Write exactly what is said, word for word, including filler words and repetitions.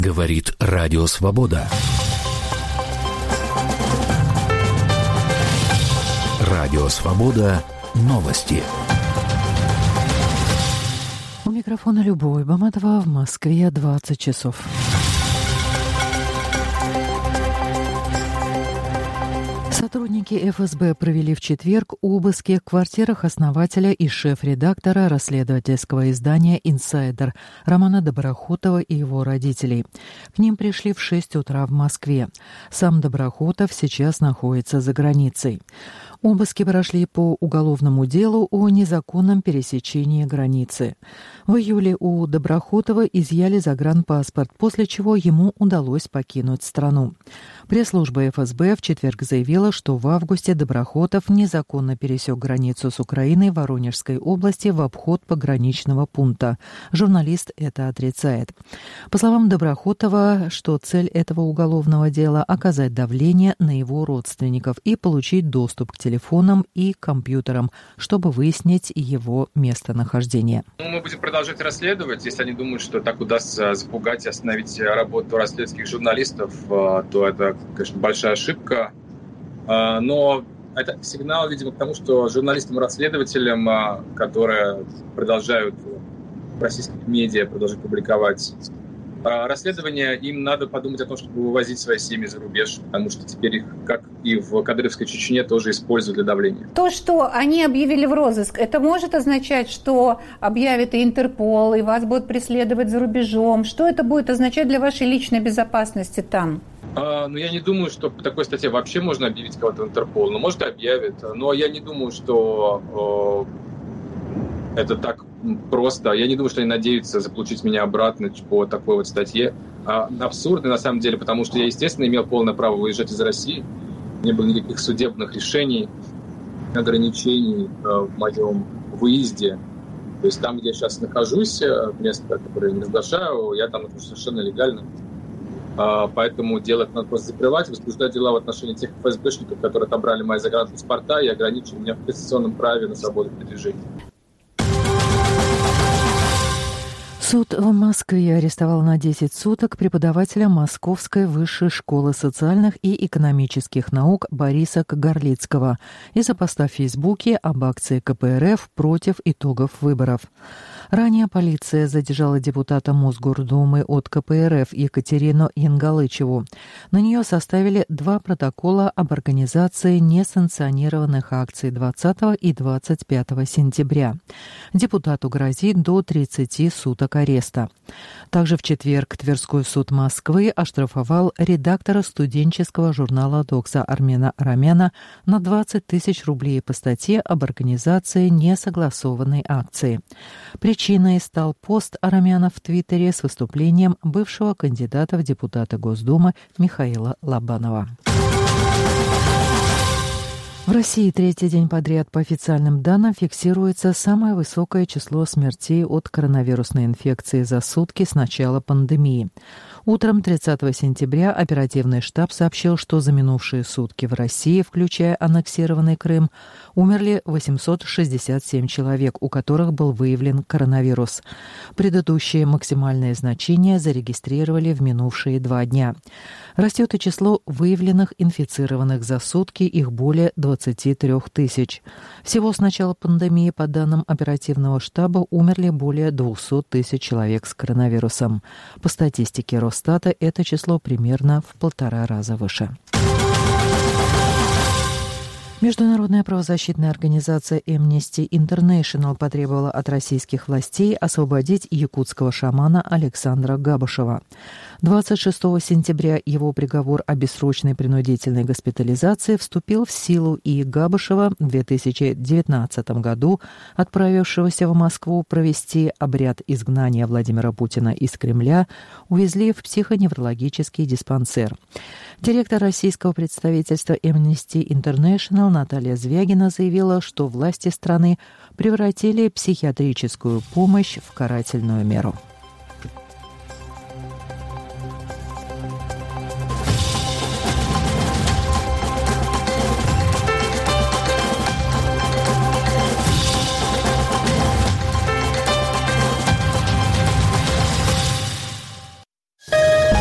Говорит Радио Свобода. Радио Свобода. Новости. У микрофона Любовь Баматова, в Москве двадцать часов. Сотрудники эф эс бэ провели в четверг обыски в квартирах основателя и шеф-редактора расследовательского издания «Инсайдер» Романа Доброхотова и его родителей. К ним пришли в шесть утра в Москве. Сам Доброхотов сейчас находится за границей. Обыски прошли по уголовному делу о незаконном пересечении границы. В июле у Доброхотова изъяли загранпаспорт, после чего ему удалось покинуть страну. Пресс-служба эф эс бэ в четверг заявила, что в августе Доброхотов незаконно пересек границу с Украиной в Воронежской области в обход пограничного пункта. Журналист это отрицает. По словам Доброхотова, что цель этого уголовного дела – оказать давление на его родственников и получить доступ к телефонам и компьютерам, чтобы выяснить его местонахождение. Мы будем продолжать расследовать. Если они думают, что так удастся запугать и остановить работу расследовательских журналистов, то это, конечно, большая ошибка. Но это сигнал, видимо, к тому, что журналистам-расследователям, которые продолжают в российских медиа продолжать публиковать расследования, им надо подумать о том, чтобы вывозить свои семьи за рубеж, потому что теперь их, как и в Кадыровской Чечне, тоже используют для давления. То, что они объявили в розыск, это может означать, что объявит и Интерпол, и вас будут преследовать за рубежом? Что это будет означать для вашей личной безопасности там? А, ну, я не думаю, что по такой статье вообще можно объявить кого-то в Интерпол. Ну, может, и объявят. Но я не думаю, что э, это так просто. Я не думаю, что они надеются заполучить меня обратно по такой вот статье. А, абсурдно, на самом деле, потому что я, естественно, имел полное право выезжать из России. Не было никаких судебных решений, ограничений э, в моем выезде. То есть там, где я сейчас нахожусь, место, которое я не разглашаю, я там нахожусь совершенно легально. Uh, поэтому дело надо просто закрывать, возбуждать дела в отношении тех эф эс бэшников, которые отобрали мои загранпаспорта и ограничили меня в конституционном праве на свободу передвижения. Суд в Москве арестовал на десять суток преподавателя Московской высшей школы социальных и экономических наук Бориса Кагарлицкого из-за поста в Фейсбуке об акции ка пэ эр эф против итогов выборов. Ранее полиция задержала депутата Мосгордумы от ка пэ эр эф Екатерину Янгалычеву. На нее составили два протокола об организации несанкционированных акций двадцатого и двадцать пятого сентября. Депутату грозит до тридцати суток ареста. Также в четверг Тверской суд Москвы оштрафовал редактора студенческого журнала «Докса» Армена Арамяна на двадцать тысяч рублей по статье об организации несогласованной акции. Причиной стал пост Арамяна в Твиттере с выступлением бывшего кандидата в депутаты Госдумы Михаила Лобанова. В России третий день подряд по официальным данным фиксируется самое высокое число смертей от коронавирусной инфекции за сутки с начала пандемии. Утром тридцатого сентября оперативный штаб сообщил, что за минувшие сутки в России, включая аннексированный Крым, умерли восемьсот шестьдесят семь человек, у которых был выявлен коронавирус. Предыдущие максимальные значения зарегистрировали в минувшие два дня. Растет и число выявленных инфицированных за сутки, их более двадцати трёх тысяч. Всего с начала пандемии, по данным оперативного штаба, умерли более двухсот тысяч человек с коронавирусом. По статистике Росстата это число примерно в полтора раза выше. Международная правозащитная организация Amnesty International потребовала от российских властей освободить якутского шамана Александра Габышева. двадцать шестого сентября его приговор о бессрочной принудительной госпитализации вступил в силу, и Габышева в две тысячи девятнадцатом году, отправившегося в Москву провести обряд изгнания Владимира Путина из Кремля, увезли в психоневрологический диспансер. Директор российского представительства Amnesty International Наталья Звягина заявила, что власти страны превратили психиатрическую помощь в карательную меру.